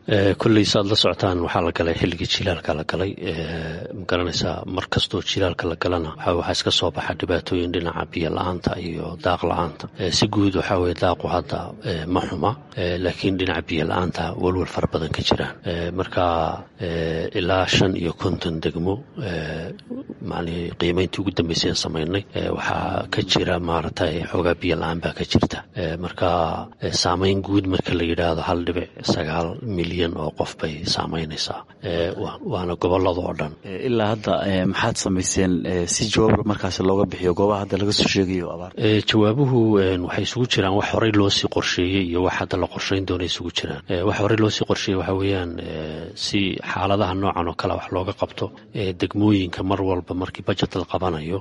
kulley saad la socotaan waxaa la galay xilligii jilaalka la galay ma garanaysaa mar kastoo jilaalka la galana waxaa iska soo baxa dhibaatooyin dhinaca biyo la-aanta iyo daaq la-aanta si guud waxaa weye daaqu hadda ma xuma laakiin dhinaca biyo la-aanta walwal fara badan ka jiraan marka ilaa 50 degmo macnii qiimayntii ugu dambaysay samaynay waxaa ka jira maaragtay xoogaa biyo la-aan baa ka jirta marka saamayn guud marka la yidhaahdo 1.9 milyan oo qof bay saamaynaysaa waana gobolada oo dhan ilaa hadda maxaad samayseen si jawaab markaas looga bixiyo goobaha hadda laga soo sheegayo abaar jawaabuhu waxay isugu jiraan wax horey loo sii qorsheeyay iyo wax hadda la qorsheyn doono isugu jiraan wax horey loo sii qorsheeyay waxa weeyaan si xaaladaha noocan oo kale wax looga qabto degmooyinka mar walba markii budget la qabanayo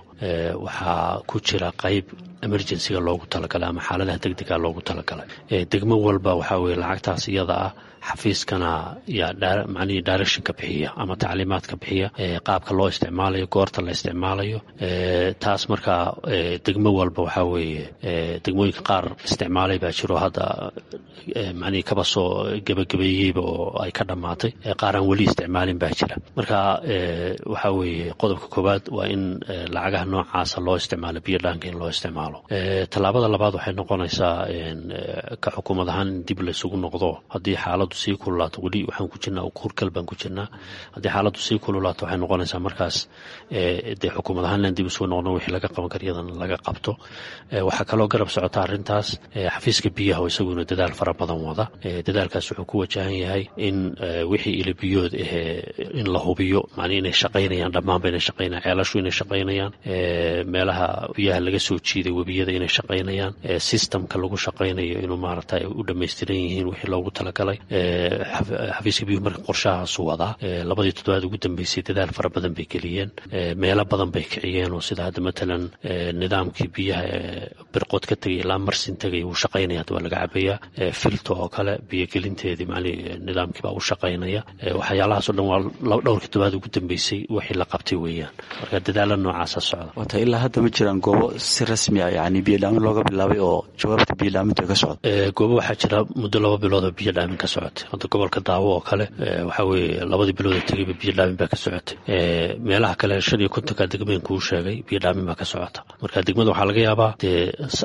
waxaa ku jira qayb emergency-ga loogu talagalay ama xaaladaha degdega loogu talagalay degmo walba waxa weeye lacagtaas iyada ah xafiiskana yaa macnihii directionka bixiya ama tacliimaadka bixiya qaabka loo isticmaalayo goorta la isticmaalayo taas markaa degmo walba waxaa weeye degmooyinka qaar isticmaalay baa jiro hadda macnihii kaba soo gebagabeeyeyba oo ay ka dhammaatay qaaraan weli isticmaalin baa jira marka waxaa weeye qodobka koowaad waa in lacagaha noocaasa loo isticmaalo biyo dhaanka in loo isticmaalo tallaabada labaad waxay noqonaysaa ka xukuumad ahaan in dib la isugu noqdo haddii xaaladu sii kululaato weli waxaan ku jirnaa kurkal baan ku jirnaa haddii xaaladdu sii kululaato waxay noqonaysaa markaas dee xukuumad ahaan laan dib isugu noqno wixii laga qaban kara iyadan laga qabto waxaa kaloo garab socota arrintaas xafiiska biyaha oo isaguna dadaal fara badan wada dadaalkaas wuxuu ku wajahan yahay in wixii ilabiyood in la hubiyo macnii inay shaqaynayaan dhammaanba inay shaqaynayaan ceelashu inay shaqaynayaan meelaha biyaha laga soo jiiday webiyada inay shaqaynayaan systemka lagu shaqaynayo inuu maaragtay u dhammaystiran yihiin wixii loogu talagalay xafiiska biyuhu marka qorshahaasu wadaa labadii toddobaad ugu dambeysay dadaal fara badan bay geliyeen meelo badan bay kiciyeen oo sida hadda matalan nidaamkii biyaha birqood ka tegay ilaa marsin tegay wuu shaqaynaya hadda waa laga cabayaa filto oo kale biyogelinteedii macnii nidaamkii baa u shaqaynaya waxyaalahaasoo dhan waa dhowrkii toddobaad ugu dambeysay wixii la qabtay weeyaan marka dadaala noocaasa socda wata ilaa hadda ma jiraan goobo si rasmi ah yani biyodhaamin looga bilaabay oo jawaabta biyodhaaminta ka socda goobo waxaa jira muddo 2 bilood oo biyodhaamin ka socotay hadda gobolka daawo oo kale waxaa weeye 2 bilood oo tegayba biyodhaamin baa ka socotay meelaha kale 55 degmeen kuu sheegay biyodhaamin baa ka socota marka degmada waxaa laga yaabaa dee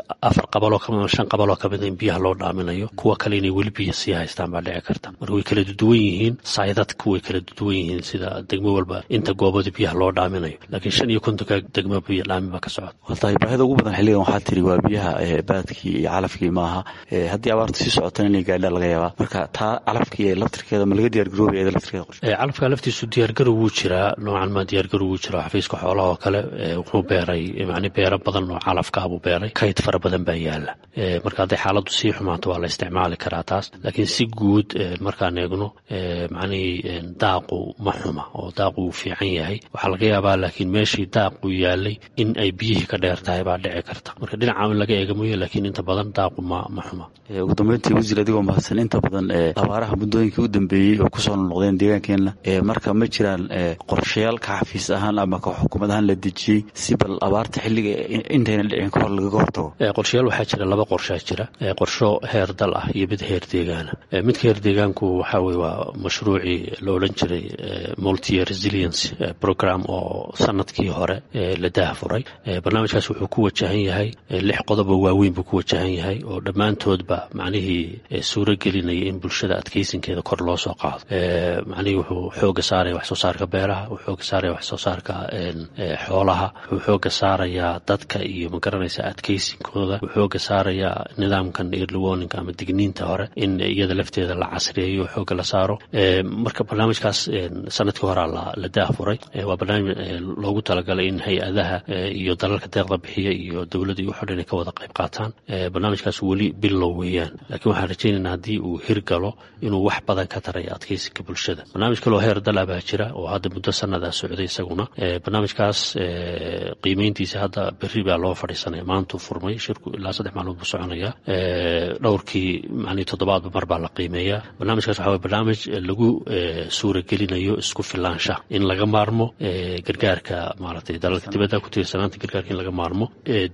4 qabaloo kamid 5 qabaloo kamid in biyaha loo dhaaminayo kuwa kale inay weli biyo sii haystaan baa dhici karta marka way kala duwan yihiin saydadku way kala duwan yihiin sida degmo walba inta goobada biyaha loo dhaaminayo laakiin 55 degmo biyodhaamin baa ka socota watahay baahida ugu badan xilligan waxaa tiri waa biyaha baadkii iyo calafkii maaha haddii abaarta sii socotana inay gaadhaan laga yaabaa marka taa calafkii ee laftirkeeda ma laga diyaargaroobaya iyada laftirkeeda qorshe calafka laftiisu diyaargarow wuu jiraa noocan ma diyaargarow wuu jiraa xafiiska xoolaha oo kale wuxuu beeray macni beero badan oo calafka abuu beeray kayd fara badan baa yaala marka hadday xaaladdu sii xumaato waa la isticmaali karaa taas laakiin si guud markaan eegno macnii daaqu ma xuma oo daaqu wuu fiican yahay waxaa laga yaabaa laakiin meeshii daaqu yaalay in ay biyihii ka dheer tahay baa dhici karta marka dhinaca in laga eega mooye laakiin inta badan daaqu ma xuma ugu dambeyntii wasiir adigoo mahadsan inta badan abaaraha muddooyinkii u dambeeyey oo kusoo noqdeen deegaankeenna marka ma jiraan qorshayaal ka xafiis ahaan ama ka xukuumad ahaan la dejiyey si bal abaarta xilliga intayna dhicin ka hor lagaga hortago qorshayaal waxaa jira 2 qorshaa jira qorsho heer dal ah iyo mid heer deegaana midka heer deegaanku waxaa weye waa mashruucii la odhan jiray multi resilience program oo sanadkii hore la daafuray barnaamijkaas wuxuu ku wajahan yahay 6 qodob oo waaweyn buu ku wajahan yahay oo dhammaantoodba macnihii suuro gelinaya in bulshada adkaysinkeeda kor loo soo qaado macnihii wuxuu xooga saaraya wax soo saarka beeraha wuxuu xooga saaraya wax soo saarka xoolaha wuxuu xooga saarayaa dadka iyo ma garanaysa adkaysinkooda wuxuu xooga saarayaa nidaamkan early warning ama digniinta hore in iyada lafteeda la casriyeeyo xooga la saaro marka barnaamijkaas sanadkii hore la daafuray waa barnaamij loogu talagalay in hay-adaha iyo dalalka deeqda bixiya iyo dowladda iyo waxoo dhan ay ka wada qayb qaataan barnaamijkaas weli bilow weeyaan laakiin waxaan rajaynaynaa haddii uu hirgalo inuu wax badan ka taraya adkaysiga bulshada barnaamij kaloo heer dal ah baa jira oo hadda muddo sannadaa socday isaguna barnaamijkaas qiimayntiisa hadda berri baa loo fadhiisanaya maantuu furmay shirku ilaa 3 maalmood buu soconaya dhowrkii macnii 7 mar baa la qiimeeyaa barnaamijkaas waxaa waye barnaamij lagu suuragelinayo isku filaansha in laga maarmo gargaarka maaragtay dalalka dibadda ku tiirsanaanta gargaarka in laga maarmo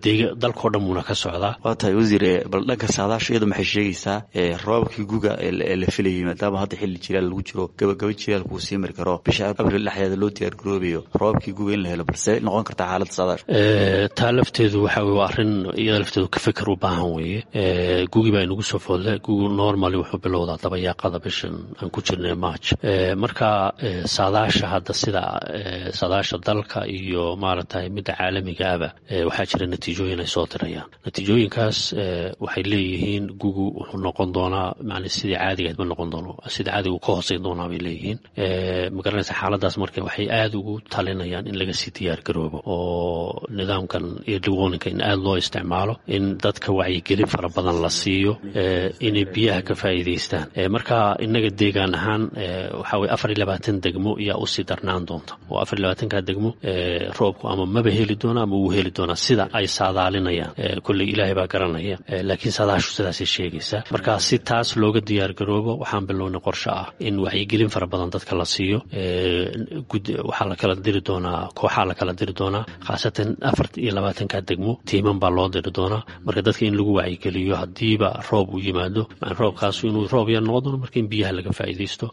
dalkoo dhan muuna ka socdaa waa tahay wasiir bal dhanka saadaasha iyada maxay sheegaysaa roobabkii guga ee la filayay maadaama hadda xilli jilaal lagu jiro gabagaba jilaalku sii mari karo bisha abriil dhexdeeda loo diyaar garoobayo roobkii guga in la helo balse noqon kartaa xaaladda saadaasha taa lafteedu waxa weye waa arrin iyada lafteedu ka fikir u baahan weeye gugi baa inagu soo foodle gugu normally wuxuu bilowdaa dabayaaqada bishan aan ku jirnay march marka saadaasha hadda sida saadaasha dalka iyo maaragtay midda caalamiga aba waxaa jira natiijooyin ay soo dirayaan natiijooyinkaas waxay leeyihiin gugu wuxuu noqon doonaa macna sidii caadigeed ma noqon doono sida caadigu ka hooseyn doonaa bay leeyihiin magaranaysa xaaladaas marka waxay aad ugu talinayaan in laga sii diyaar garoobo oo nidaamkan early warning in aad loo isticmaalo in dadka wacyigelin fara badan la siiyo inay biyaha ka faa'iidaystaan marka inaga deegaan ahaan waxa weye 24 degmo ayaa usii darnaan doonta oo 24ka degmo roobku ama maba heli doona ama uu heli doona sida ay saadaalinayaan kulli ilaahay baa garanaya laakiin saadaashu sidaasay sheegaysaa marka si taas looga diyaar garoobo waxaan bilownay qorshe ah in wacyigelin fara badan dadka la siiyo waxaa la kala diri doonaa kooxaa la kala diri doonaa khaasatan 24ka degmo tiiman baa loo diri doonaa marka dadka in lagu wacyigeliyo hadiiba roob uu yimaado roobkaas inuu roob yar noqdo marka in biyaha laga faa'iideysto